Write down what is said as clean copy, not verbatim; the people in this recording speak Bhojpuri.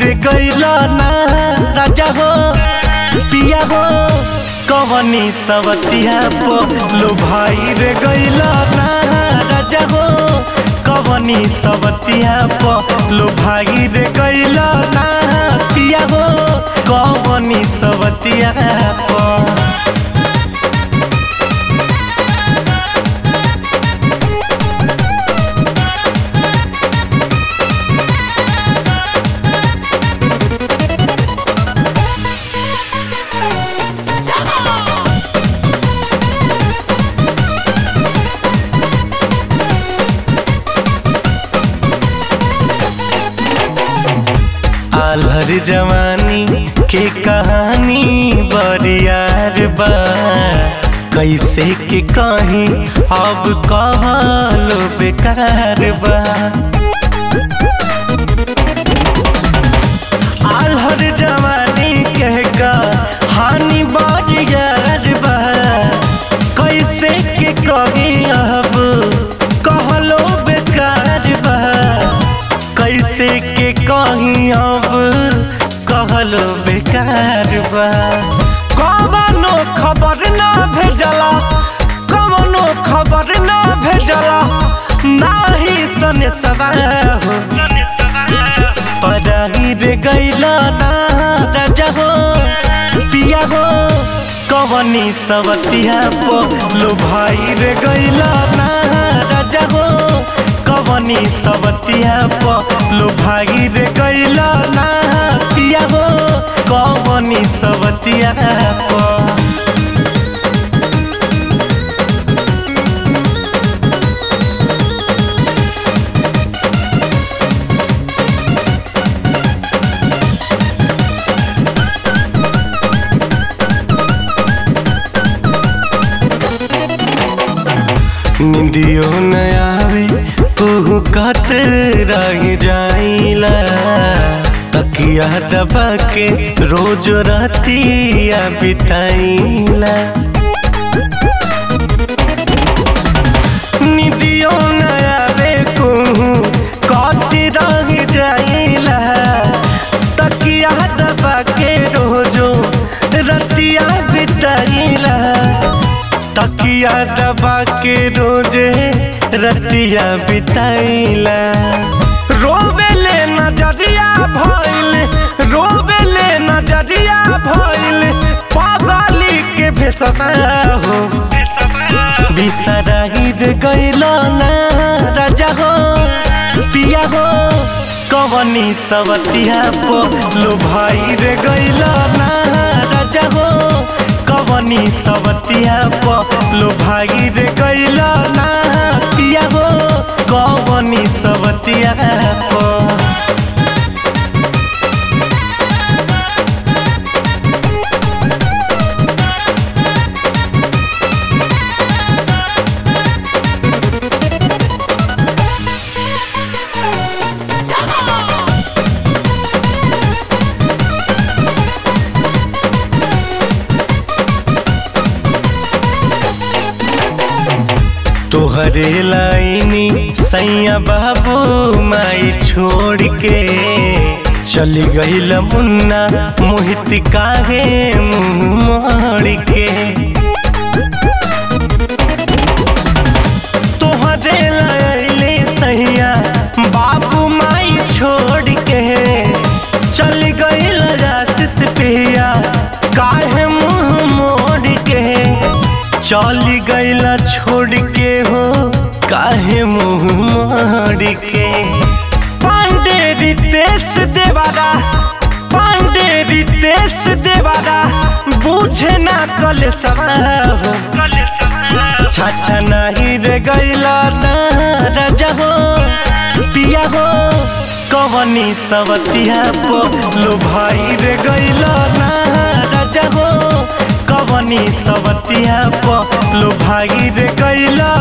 रे गइला ना राजा हो पिया हो कवनी सवतिया पो लो भाई रे गइला ना राजा हो कवनी सवतिया पो लो भाई रे गइला ना पिया हो कवनी सवतिया पो आल्हर जवानी के कहानी बरियार बा कैसे के कहीं अब कहलो बेकार बा। आल्हर जवानी के कहानी बरियार बा कैसे के कहीं अब कहलो बेकार बा कैसे के कहीं अब कहलो बेकार बा। कवनो खबर ना भेजला कवनो खबर ना भेजला नाही सने सवार हो पराही रे गइला ना राजा हो पिया हो कवनी सवतिया पो लो भाई रे गइला ना राजा हो कवनी सवतिया पो लो भाई रे गइला ना पिया हो कवनी सवतिया पो। निंदियो न आवे कुहकत रह जाइला तकिया दबा के रोज रातिया बिताइला। निंदियो न आवे कुहकत रह जाइला तकिया दबा के रोजो रातिया बिताइला तकिया दबा के रोजे रतिया बिताइला। रोवेले नजरिया भइल रोवेले नजरिया भइल पागली के भेसवा हो बिसराही रे गइला ना राजा हो पिया हो कवनी सवतिया पो लो भाई रे गइला ना राजा हो कवनी सवतिया पो लो भाई रे गइला ना पिया हो कवनी सवतिया पो। तोहरे लाइनी सैया बाबू माई छोड़ के चली गइल मुन्ना मोहित काहे मुँह मोड़ के। तोहरे लाइनी सैया बाबू माई छोड़ के चली गइल आशीष पिया काहे मुँह मोड़ के चली गइला छोड़ के हो काहे मुँह मोड़ के। पांडे रितेश देवारा पांडे रितेश देवारा बूझे ना कले सवा हो छाछा नहीं रे गइला ना राजा हो पिया हो कवनी सवतिया पो लो भाई रे गइला ना राजा हो कवनी सवतिया पो लो भाई रे गइला